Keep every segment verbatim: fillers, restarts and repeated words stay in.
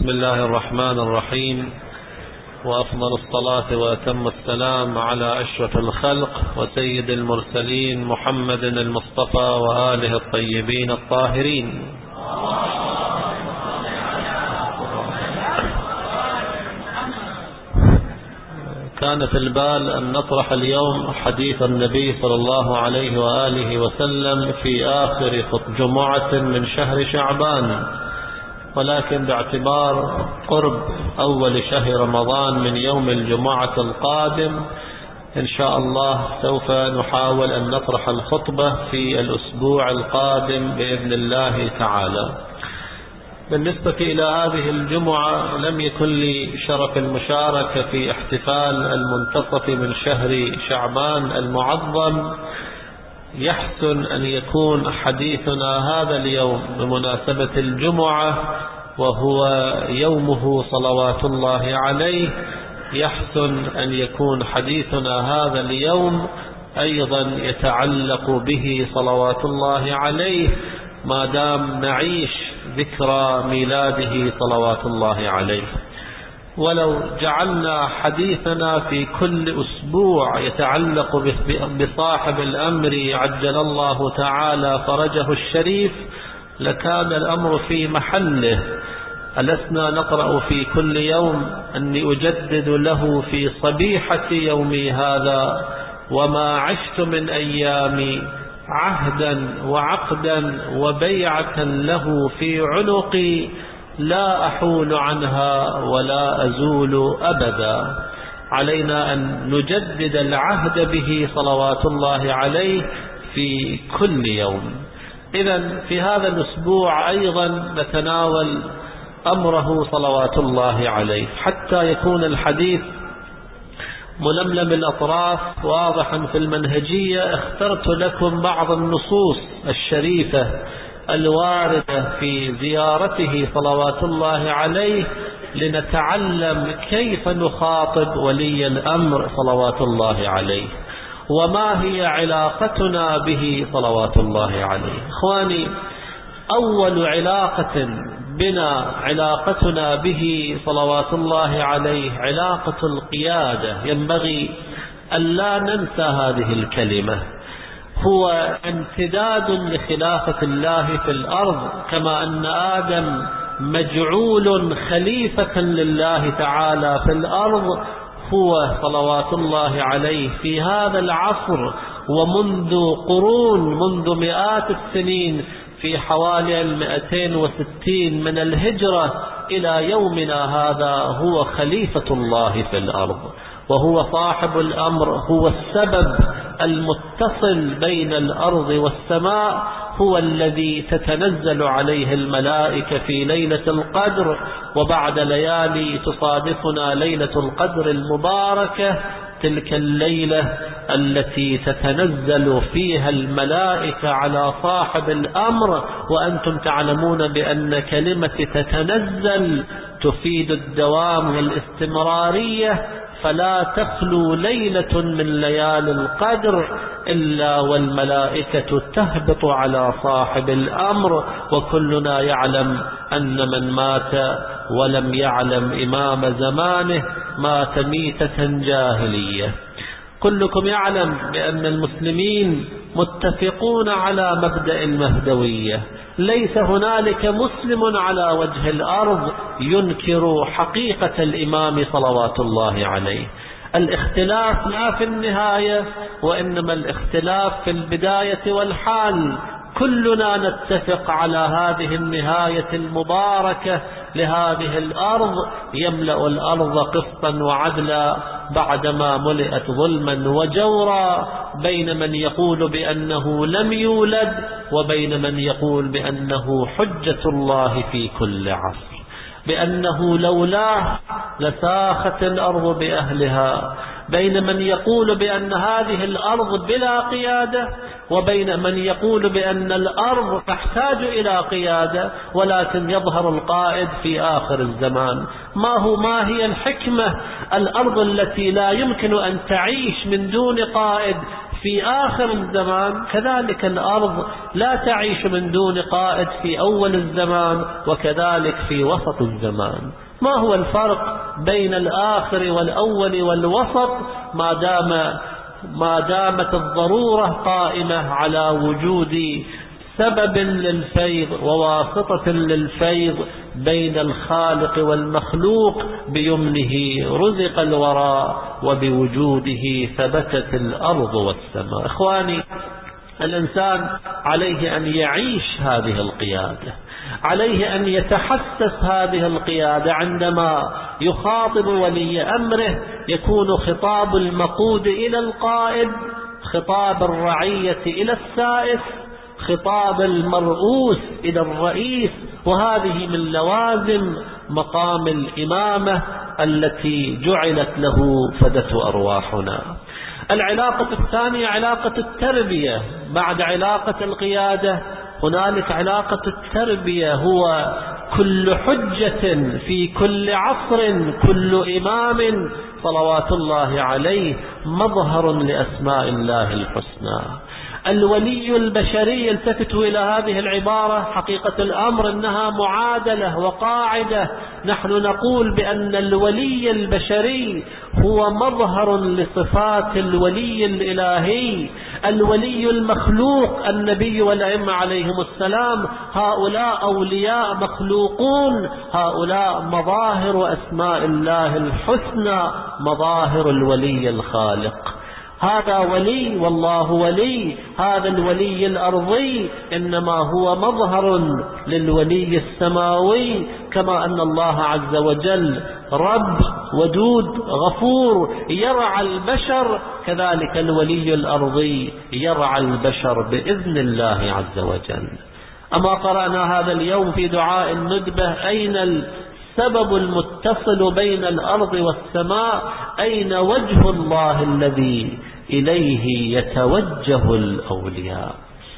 بسم الله الرحمن الرحيم، وأفضل الصلاة وأتم السلام على أشرف الخلق وسيد المرسلين محمد المصطفى وآله الطيبين الطاهرين. كان في البال أن نطرح اليوم حديث النبي صلى الله عليه وآله وسلم في آخر جمعة من شهر شعبان، ولكن باعتبار قرب أول شهر رمضان من يوم الجمعة القادم إن شاء الله سوف نحاول أن نطرح الخطبة في الأسبوع القادم بإذن الله تعالى. بالنسبة إلى هذه الجمعة لم يكن لي شرف المشاركة في احتفال المنتصف من شهر شعبان المعظم. يحسن أن يكون حديثنا هذا اليوم بمناسبة الجمعة وهو يومه صلوات الله عليه، يحسن أن يكون حديثنا هذا اليوم أيضا يتعلق به صلوات الله عليه ما دام نعيش ذكرى ميلاده صلوات الله عليه. ولو جعلنا حديثنا في كل أسبوع يتعلق بصاحب الأمر عجل الله تعالى فرجه الشريف لكان الأمر في محله. ألسنا نقرأ في كل يوم أني أجدد له في صبيحة يومي هذا وما عشت من أيامي عهدا وعقدا وبيعة له في عنقي لا أحول عنها ولا أزول أبدا. علينا أن نجدد العهد به صلوات الله عليه في كل يوم. إذن في هذا الأسبوع أيضا نتناول أمره صلوات الله عليه حتى يكون الحديث ململم الأطراف واضحا في المنهجية. اخترت لكم بعض النصوص الشريفة الواردة في زيارته صلوات الله عليه لنتعلم كيف نخاطب ولي الأمر صلوات الله عليه وما هي علاقتنا به صلوات الله عليه. إخواني، أول علاقة بنا علاقتنا به صلوات الله عليه علاقة القيادة. ينبغي أن لا ننسى هذه الكلمة. هو امتداد لخلافة الله في الأرض، كما أن آدم مجعول خليفة لله تعالى في الأرض. هو صلوات الله عليه في هذا العصر ومنذ قرون، منذ مئات السنين، في حوالي المئتين وستين من الهجرة إلى يومنا هذا هو خليفة الله في الأرض، وهو صاحب الأمر، هو السبب المتصل بين الأرض والسماء، هو الذي تتنزل عليه الملائكة في ليلة القدر، وبعد ليالي تصادفنا ليلة القدر المباركة، تلك الليلة التي تتنزل فيها الملائكة على صاحب الأمر. وأنتم تعلمون بأن كلمة تتنزل تفيد الدوام والاستمرارية، فلا تخلو ليلة من ليالي القدر إلا والملائكة تهبط على صاحب الأمر. وكلنا يعلم أن من مات ولم يعلم إمام زمانه مات ميتة جاهلية. كلكم يعلم بأن المسلمين متفقون على مبدأ المهدوية. ليس هنالك مسلم على وجه الأرض ينكر حقيقة الإمام صلوات الله عليه. الاختلاف لا في النهاية، وإنما الاختلاف في البداية والحال. كلنا نتفق على هذه النهاية المباركة لهذه الأرض، يملأ الأرض قسطا وعدلا بعدما ملئت ظلما وجورا، بين من يقول بأنه لم يولد وبين من يقول بأنه حجة الله في كل عصر، بأنه لولاه لساخت الأرض بأهلها، بين من يقول بأن هذه الأرض بلا قيادة وبين من يقول بأن الأرض تحتاج إلى قيادة، ولكن يظهر القائد في آخر الزمان. ما هو ما هي الحكمة؟ الأرض التي لا يمكن أن تعيش من دون قائد في آخر الزمان كذلك الأرض لا تعيش من دون قائد في أول الزمان وكذلك في وسط الزمان. ما هو الفرق بين الآخر والأول والوسط؟ ما دام ما دامت الضرورة قائمة على وجود سبب للفيض وواسطة للفيض بين الخالق والمخلوق، بيمنه رزق الوراء وبوجوده ثبتت الأرض والسماء. إخواني، الإنسان عليه أن يعيش هذه القيادة، عليه أن يتحسس هذه القيادة. عندما يخاطب ولي أمره يكون خطاب المقود إلى القائد، خطاب الرعية إلى السائس، خطاب المرؤوس إلى الرئيس، وهذه من لوازم مقام الإمامة التي جعلت له فدة أرواحنا. العلاقة الثانية علاقة التربية. بعد علاقة القيادة هنالك علاقة التربية، هو كل حجة في كل عصر، كل إمام صلوات الله عليه مظهر لأسماء الله الحسنى. الولي البشري، التفتوا إلى هذه العبارة، حقيقة الأمر أنها معادلة وقاعدة. نحن نقول بأن الولي البشري هو مظهر لصفات الولي الإلهي. الولي المخلوق النبي والأئمة عليهم السلام، هؤلاء أولياء مخلوقون، هؤلاء مظاهر أسماء الله الحسنى، مظاهر الولي الخالق. هذا ولي والله ولي. هذا الولي الأرضي إنما هو مظهر للولي السماوي، كما أن الله عز وجل رب ودود غفور يرعى البشر، كذلك الولي الأرضي يرعى البشر بإذن الله عز وجل. أما قرأنا هذا اليوم في دعاء الندبة: أين السبب المتصل بين الأرض والسماء؟ أين وجه الله الذي إليه يتوجه الأولياء؟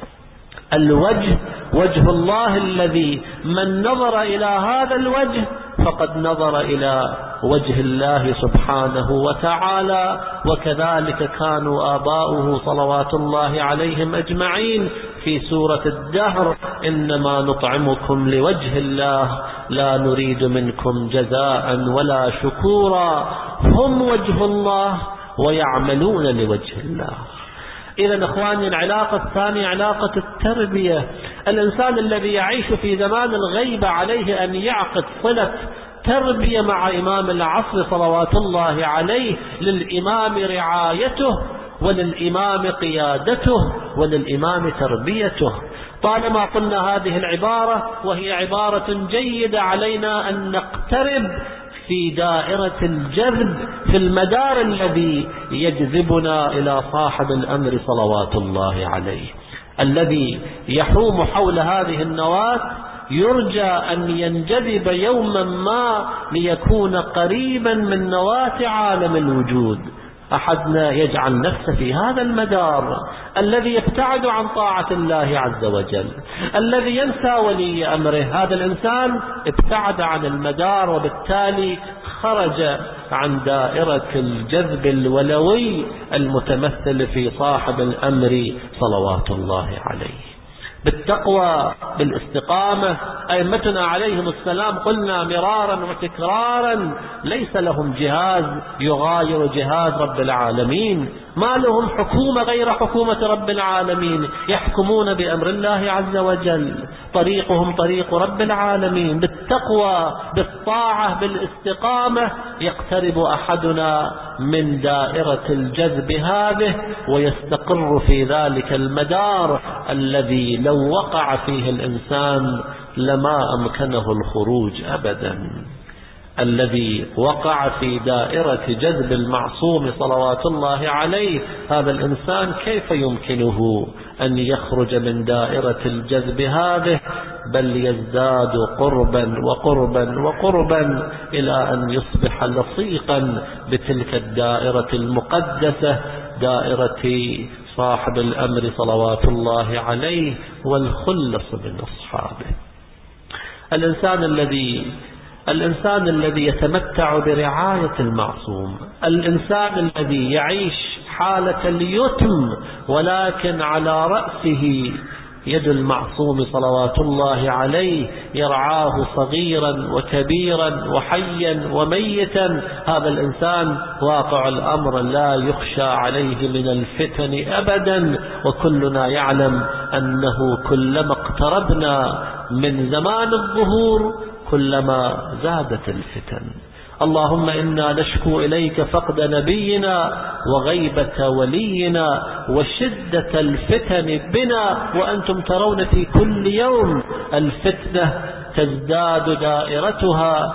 الوجه وجه الله الذي من نظر إلى هذا الوجه فقد نظر إلى وجه الله سبحانه وتعالى. وكذلك كانوا آباؤه صلوات الله عليهم أجمعين في سورة الدهر: إنما نطعمكم لوجه الله لا نريد منكم جزاء ولا شكورا. هم وجه الله ويعملون لوجه الله. إذا أخواني، العلاقة الثانية علاقة التربية. الإنسان الذي يعيش في زمان الغيبة عليه أن يعقد صلة تربية مع إمام العصر صلوات الله عليه. للإمام رعايته، وللإمام قيادته، وللإمام تربيته. طالما قلنا هذه العبارة وهي عبارة جيدة، علينا أن نقترب في دائرة الجذب، في المدار الذي يجذبنا إلى صاحب الأمر صلوات الله عليه، الذي يحوم حول هذه النواة. يرجى أن ينجذب يوما ما ليكون قريبا من نواة عالم الوجود. أحدنا يجعل نفسه في هذا المدار الذي يبتعد عن طاعة الله عز وجل، الذي ينسى ولي أمره. هذا الإنسان ابتعد عن المدار، وبالتالي خرج عن دائرة الجذب الولوي المتمثل في صاحب الأمر صلوات الله عليه. بالتقوى، بالاستقامة، أئمتنا عليهم السلام قلنا مرارا وتكرارا ليس لهم جهاز يغاير جهاز رب العالمين، ما لهم حكومة غير حكومة رب العالمين، يحكمون بأمر الله عز وجل، طريقهم طريق رب العالمين. بالتقوى، بالطاعة، بالاستقامة يقترب أحدنا من دائرة الجذب هذه ويستقر في ذلك المدار الذي لو وقع فيه الإنسان لما أمكنه الخروج أبدا. الذي وقع في دائرة جذب المعصوم صلوات الله عليه، هذا الإنسان كيف يمكنه أن يخرج من دائرة الجذب هذه؟ بل يزداد قربا وقربا وقربا إلى أن يصبح لصيقا بتلك الدائرة المقدسة، دائرة صاحب الأمر صلوات الله عليه والخلص من أصحابه. الإنسان الذي الإنسان الذي يتمتع برعاية المعصوم، الإنسان الذي يعيش حالة اليتم، ولكن على رأسه يد المعصوم صلوات الله عليه يرعاه صغيرا وكبيرا وحيا وميتا. هذا الإنسان واقع الأمر لا يخشى عليه من الفتن أبدا، وكلنا يعلم أنه كلما اقتربنا من زمان الظهور كلما زادت الفتن. اللهم إنا نشكو إليك فقد نبينا وغيبة ولينا وشدة الفتن بنا، وأنتم ترون في كل يوم الفتنة تزداد دائرتها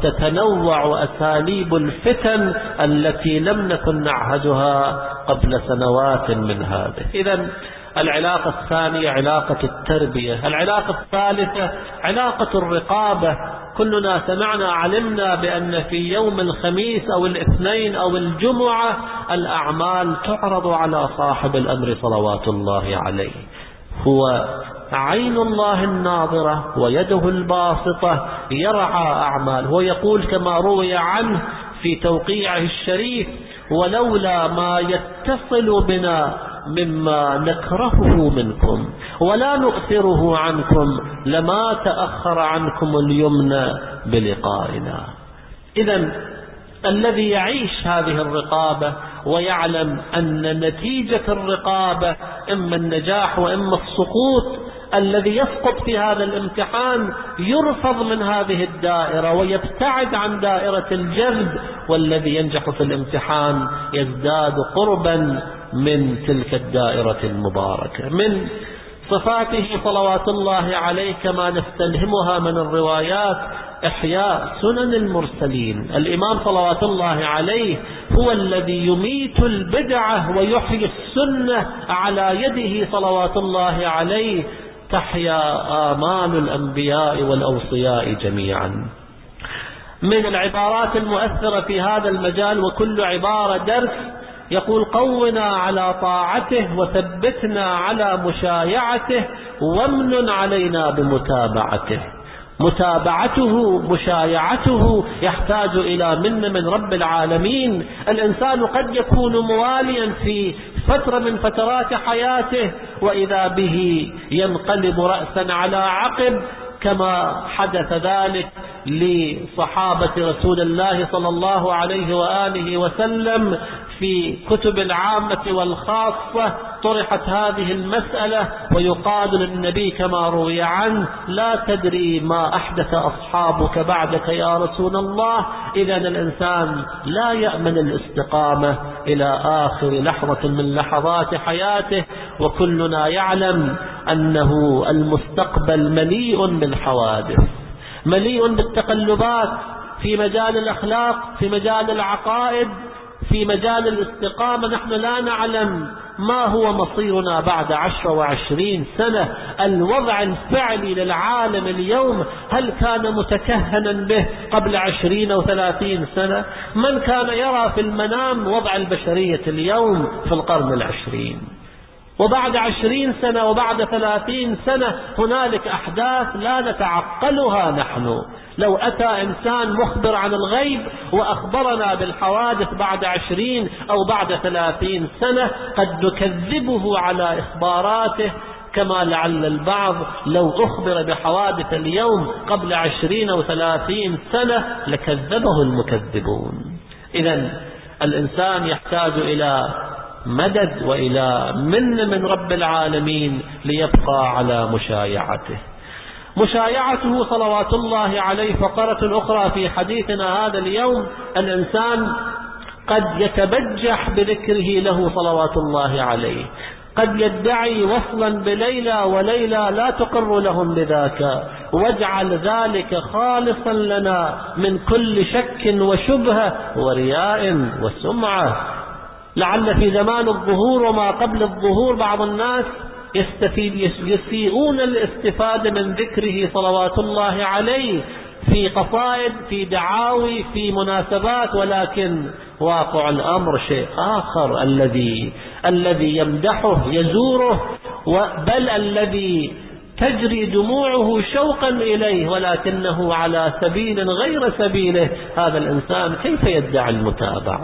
وتتنوع أساليب الفتن التي لم نكن نعهدها قبل سنوات من هذه. إذن العلاقة الثانية علاقة التربية. العلاقة الثالثة علاقة الرقابة. كلنا سمعنا علمنا بأن في يوم الخميس أو الاثنين أو الجمعة الأعمال تعرض على صاحب الأمر صلوات الله عليه، هو عين الله الناظرة ويده الباسطة يرعى أعمال. هو يقول كما روي عنه في توقيعه الشريف: ولولا ما يتصل بنا مما نكرهه منكم ولا نؤثره عنكم لما تأخر عنكم اليمنى بلقائنا. إذن الذي يعيش هذه الرقابة ويعلم أن نتيجة الرقابة إما النجاح وإما السقوط، الذي يسقط في هذا الامتحان يرفض من هذه الدائرة ويبتعد عن دائرة الجذب، والذي ينجح في الامتحان يزداد قربا من تلك الدائرة المباركة. من صفاته صلوات الله عليه كما نستلهمها من الروايات إحياء سنن المرسلين. الإمام صلوات الله عليه هو الذي يميت البدعة ويحيي السنة على يده صلوات الله عليه، تحيا آمال الأنبياء والأوصياء جميعا. من العبارات المؤثرة في هذا المجال، وكل عبارة درس، يقول: قونا على طاعته وثبتنا على مشايعته وامنن علينا بمتابعته. متابعته مشايعته يحتاج إلى من من رب العالمين. الإنسان قد يكون مواليا في فترة من فترات حياته وإذا به ينقلب رأسا على عقب، كما حدث ذلك لصحابة رسول الله صلى الله عليه وآله وسلم. في كتب العامة والخاصة طرحت هذه المسألة ويقال للنبي كما روي عنه: لا تدري ما أحدث أصحابك بعدك يا رسول الله. إذن الإنسان لا يأمن الاستقامة إلى آخر لحظة من لحظات حياته، وكلنا يعلم أنه المستقبل مليء بالحوادث، مليء بالتقلبات في مجال الأخلاق، في مجال العقائد، في مجال الاستقامة. نحن لا نعلم ما هو مصيرنا بعد عشر وعشرين سنة. الوضع الفعلي للعالم اليوم هل كان متكهنا به قبل عشرين أو ثلاثين سنة؟ من كان يرى في المنام وضع البشرية اليوم في القرن العشرين؟ وبعد عشرين سنة وبعد ثلاثين سنة هنالك أحداث لا نتعقلها نحن. لو أتى إنسان مخبر عن الغيب وأخبرنا بالحوادث بعد عشرين أو بعد ثلاثين سنة قد نكذبه على إخباراته، كما لعل البعض لو أخبر بحوادث اليوم قبل عشرين أو ثلاثين سنة لكذبه المكذبون. إذن الإنسان يحتاج إلى مدد وإلى من من رب العالمين ليبقى على مشايعته. مشايعته صلوات الله عليه فقرة أخرى في حديثنا هذا اليوم. الإنسان قد يتبجح بذكره له صلوات الله عليه، قد يدعي وصلا بليلى وليلى لا تقر لهم بذاك، واجعل ذلك خالصا لنا من كل شك وشبهة ورياء وسمعة. لعل في زمان الظهور وما قبل الظهور بعض الناس يستفيد يسيئون الاستفادة من ذكره صلوات الله عليه في قصائد، في دعاوي، في مناسبات، ولكن واقع الأمر شيء آخر. الذي الذي يمدحه يزوره، بل الذي تجري دموعه شوقا إليه ولكنه على سبيل غير سبيله، هذا الإنسان كيف يدعي المتابعة؟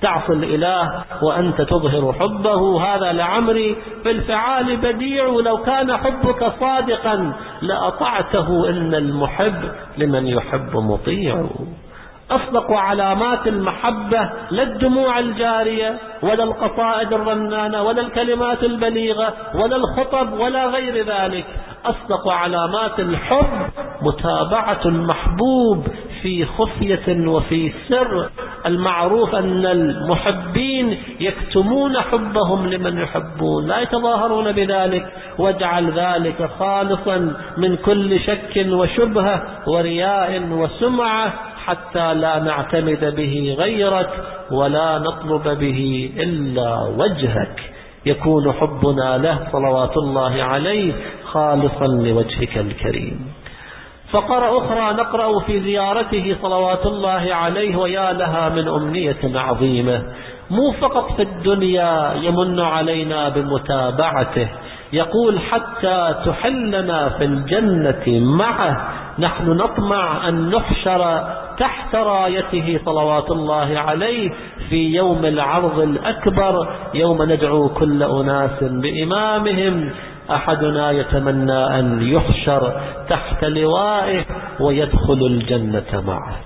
تعصي الإله وأنت تظهر حبه. هذا لعمري في الفعال بديع، لو كان حبك صادقا لأطعته، إن المحب لمن يحب مطيع. أصدق علامات المحبة لا الدموع الجارية ولا القصائد الرنانة ولا الكلمات البليغة ولا الخطب ولا غير ذلك. أصدق علامات الحب متابعة المحبوب في خفية وفي سر. المعروف أن المحبين يكتمون حبهم لمن يحبون، لا يتظاهرون بذلك. واجعل ذلك خالصا من كل شك وشبهة ورياء وسمعة، حتى لا نعتمد به غيرك ولا نطلب به إلا وجهك. يكون حبنا له صلوات الله عليه خالصا لوجهك الكريم. فقرة أخرى نقرأ في زيارته صلوات الله عليه، ويا لها من أمنية عظيمة، مو فقط في الدنيا يمن علينا بمتابعته، يقول حتى تحلنا في الجنة معه. نحن نطمع أن نحشر تحت رايته صلوات الله عليه في يوم العرض الأكبر، يوم ندعو كل أناس بإمامهم. أحدنا يتمنى أن يحشر تحت لوائه ويدخل الجنة معه.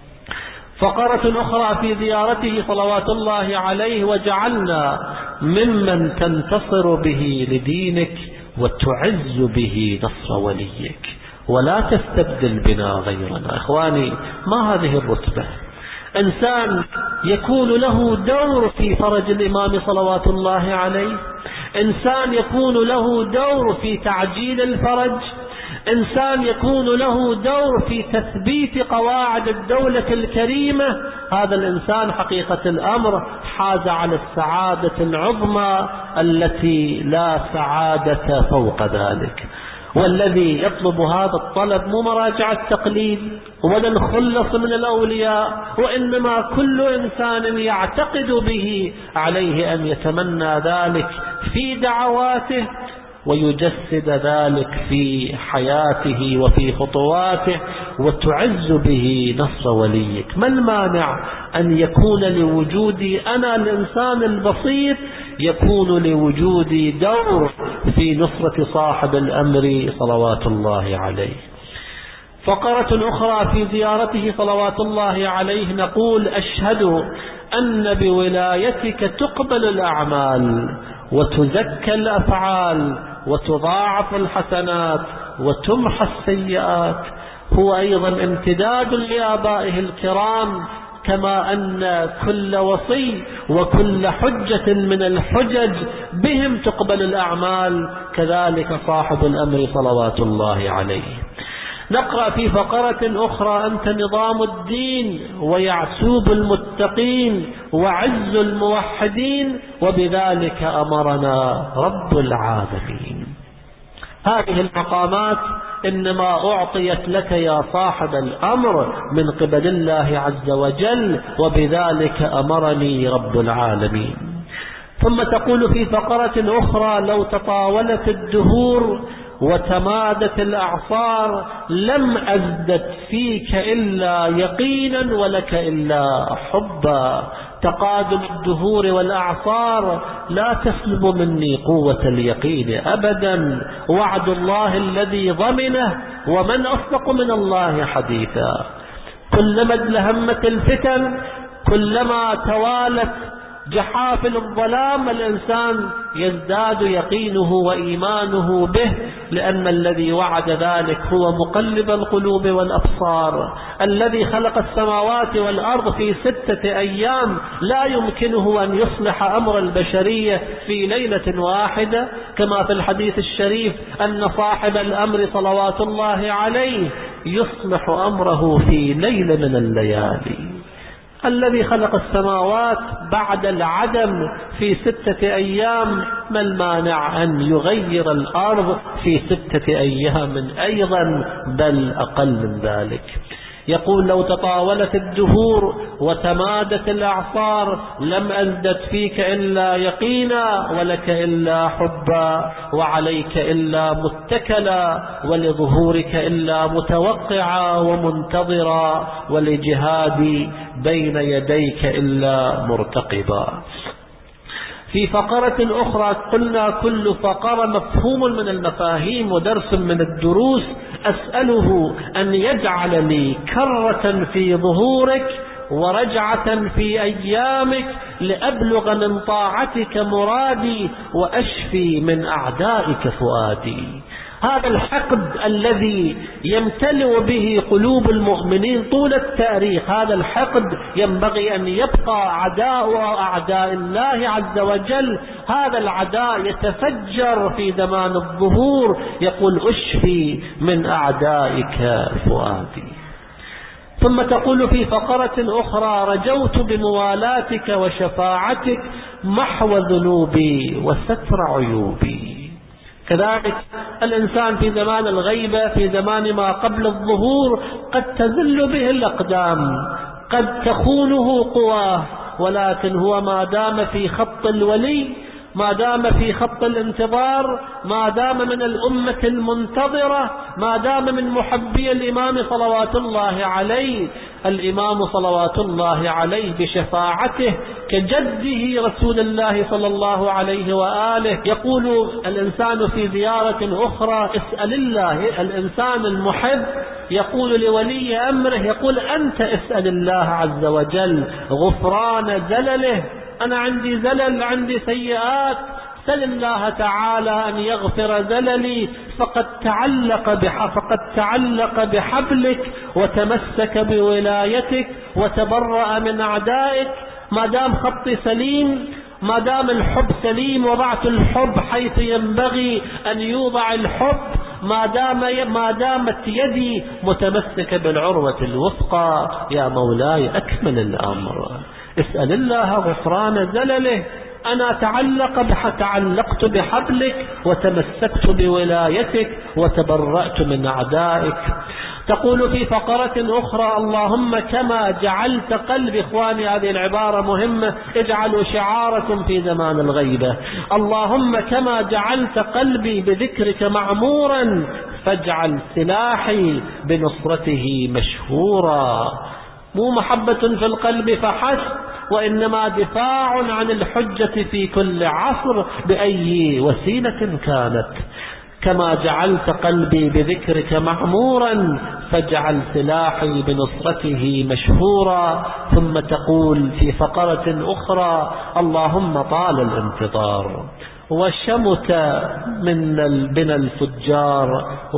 فقرة أخرى في زيارته صلوات الله عليه، وجعلنا ممن تنتصر به لدينك وتعز به نصر وليك، ولا تستبدل بنا غيرنا. إخواني، ما هذه الرتبة؟ إنسان يكون له دور في فرج الإمام صلوات الله عليه، إنسان يكون له دور في تعجيل الفرج، إنسان يكون له دور في تثبيت قواعد الدولة الكريمة. هذا الإنسان حقيقة الأمر حاز على السعادة العظمى التي لا سعادة فوق ذلك. والذي يطلب هذا الطلب مو مراجعة تقليد ولا الخلص من الأولياء، وإنما كل إنسان يعتقد به عليه أن يتمنى ذلك في دعواته ويجسد ذلك في حياته وفي خطواته، وتعز به نصر وليك. ما المانع أن يكون لوجودي أنا الإنسان البسيط يكون لوجودي دور في نصرة صاحب الأمر صلوات الله عليه. فقرة أخرى في زيارته صلوات الله عليه نقول أشهد أن بولايتك تقبل الأعمال وتزكى الأفعال وتضاعف الحسنات وتمحى السيئات. هو أيضا امتداد لآبائه الكرام، كما أن كل وصي وكل حجة من الحجج بهم تقبل الأعمال، كذلك صاحب الأمر صلوات الله عليه. نقرأ في فقرة أخرى أنت نظام الدين ويعسوب المتقين وعز الموحدين، وبذلك أمرنا رب العالمين. هذه المقامات إنما أعطيت لك يا صاحب الأمر من قبل الله عز وجل، وبذلك أمرني رب العالمين. ثم تقول في فقرة أخرى لو تطاولت الدهور وتمادت الأعصار لم أزدد فيك إلا يقينا ولك إلا حبا. تقادم الدهور والأعصار لا تسلب مني قوة اليقين أبدا. وعد الله الذي ضمنه، ومن أصدق من الله حديثا. كلما ازدهمت الفتن، كلما توالت جحافل الظلام، الإنسان يزداد يقينه وإيمانه به، لأن الذي وعد ذلك هو مقلب القلوب والأبصار، الذي خلق السماوات والأرض في ستة أيام لا يمكنه أن يصلح أمر البشرية في ليلة واحدة، كما في الحديث الشريف أن صاحب الأمر صلوات الله عليه يصلح أمره في ليلة من الليالي. الذي خلق السماوات بعد العدم في ستة أيام، ما المانع أن يغير الأرض في ستة أيام أيضا، بل أقل من ذلك. يقول لو تطاولت الدهور وتمادت الأعصار لم أزدد فيك إلا يقينا ولك إلا حبا، وعليك إلا متكلا، ولظهورك إلا متوقعا ومنتظرا، ولجهادي بين يديك إلا مرتقبا. في فقرة أخرى قلنا كل فقرة مفهوم من المفاهيم ودرس من الدروس. أسأله أن يجعل لي كرة في ظهورك ورجعة في أيامك لأبلغ من طاعتك مرادي وأشفي من أعدائك فؤادي. هذا الحقد الذي يمتلئ به قلوب المؤمنين طول التاريخ، هذا الحقد ينبغي أن يبقى عداء أعداء الله عز وجل. هذا العداء يتفجر في زمان الظهور، يقول أشفي من أعدائك فؤادي. ثم تقول في فقرة أخرى رجوت بموالاتك وشفاعتك محو ذنوبي وستر عيوبي. كذلك الإنسان في زمان الغيبة، في زمان ما قبل الظهور، قد تزل به الأقدام، قد تخونه قواه، ولكن هو ما دام في خط الولي، ما دام في خط الانتظار، ما دام من الأمة المنتظرة، ما دام من محبي الإمام صلوات الله عليه، الإمام صلوات الله عليه بشفاعته كجده رسول الله صلى الله عليه وآله. يقول الإنسان في زيارة أخرى اسأل الله، الإنسان المحب يقول لولي أمره، يقول أنت اسأل الله عز وجل غفران زلله. أنا عندي زلل، عندي سيئات، سل الله تعالى أن يغفر زللي. فقد تعلق بح فقد تعلق بحبلك وتمسك بولايتك وتبرأ من أعدائك. ما دام خطي سليم، ما دام الحب سليم، وضعت الحب حيث ينبغي أن يوضع الحب، ما دام ما دامت يدي متمسكة بالعروة الوثقى. يا مولاي أكمل الأمر، اسأل الله غفران زلله. أنا تعلق بح تعلقت بحبلك وتمسكت بولايتك وتبرأت من أعدائك. تقول في فقرة أخرى اللهم كما جعلت قلبي، إخواني هذه العبارة مهمة، اجعلوا شعاركم في زمان الغيبة، اللهم كما جعلت قلبي بذكرك معمورا فاجعل سلاحي بنصرته مشهورا. مو محبة في القلب فحسب، وإنما دفاع عن الحجة في كل عصر بأي وسيلة كانت. كما جعلت قلبي بذكرك معمورا فاجعل سلاحي بنصرته مشهورا. ثم تقول في فقرة أخرى اللهم طال الانتظار وشمت من بنا الفجار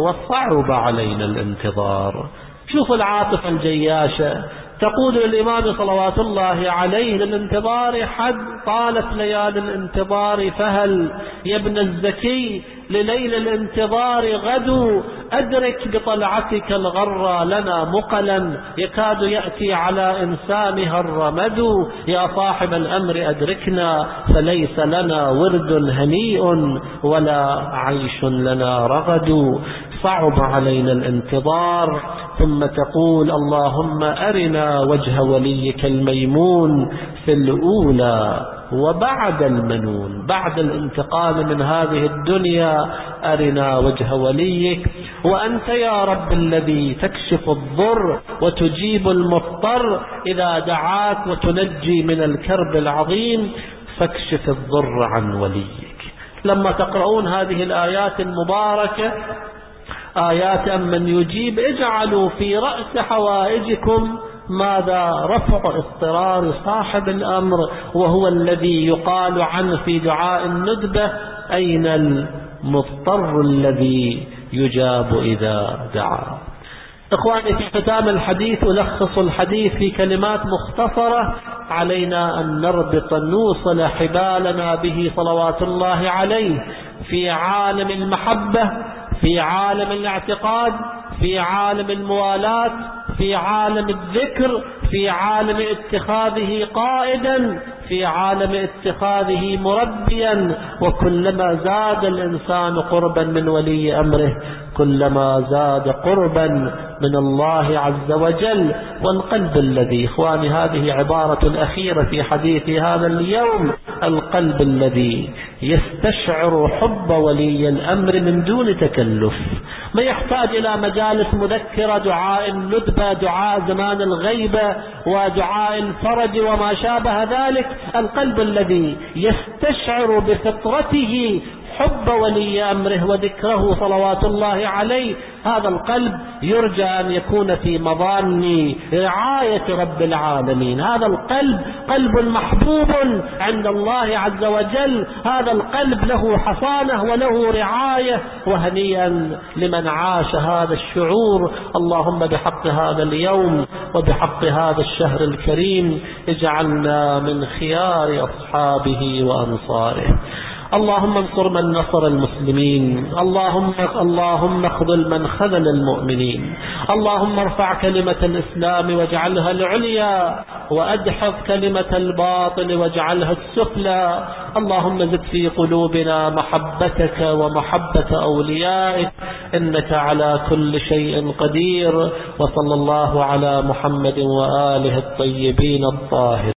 وصعب علينا الانتظار. شوف العاطفة الجياشة، تقول الإمام صلوات الله عليه للانتظار حد، طالت ليالي الانتظار فهل يا ابن الزكي لليل الانتظار غدو، أدرك بطلعتك الغرى لنا مقلا يكاد يأتي على إنسانها الرمد. يا صاحب الأمر أدركنا فليس لنا ورد هنيء ولا عيش لنا رغد. صعب علينا الانتظار. ثم تقول اللهم أرنا وجه وليك الميمون في الأولى وبعد المنون، بعد الانتقال من هذه الدنيا أرنا وجه وليك. وأنت يا رب الذي تكشف الضر وتجيب المضطر إذا دعاك وتنجي من الكرب العظيم، فاكشف الضر عن وليك. لما تقرؤون هذه الآيات المباركة، آيات من يجيب، اجعلوا في رأس حوائجكم ماذا؟ رفع اضطرار صاحب الأمر، وهو الذي يقال عنه في دعاء الندبة أين المضطر الذي يجاب إذا دعا. إخواني في ختام الحديث ألخص الحديث في كلمات مختصرة. علينا أن نربط نوصل حبالنا به صلوات الله عليه في عالم المحبة، في عالم الاعتقاد، في عالم الموالاة، في عالم الذكر، في عالم اتخاذه قائدا، في عالم اتخاذه مربيا. وكلما زاد الإنسان قربا من ولي أمره كلما زاد قربا من الله عز وجل. والقلب الذي، إخواني هذه عبارة أخيرة في حديثي هذا اليوم، القلب الذي يستشعر حب ولي الأمر من دون تكلف، ما يحتاج إلى مجالس مذكرة، دعاء الندبة، دعاء زمان الغيبة، ودعاء الفرج وما شابه ذلك. القلب الذي يستشعر بفطرته حب ولي أمره وذكره صلوات الله عليه، هذا القلب يرجى أن يكون في مظان رعاية رب العالمين. هذا القلب قلب محبوب عند الله عز وجل، هذا القلب له حصانة وله رعاية، وهنيئا لمن عاش هذا الشعور. اللهم بحق هذا اليوم وبحق هذا الشهر الكريم اجعلنا من خيار أصحابه وأنصاره. اللهم انصر من نصر المسلمين، اللهم اللهم اخذل من خذل المؤمنين، اللهم ارفع كلمة الإسلام واجعلها العليا، وأدحض كلمة الباطل واجعلها السفلى. اللهم زد في قلوبنا محبتك ومحبة أوليائك، إنك على كل شيء قدير. وصلى الله على محمد وآله الطيبين الطاهرين.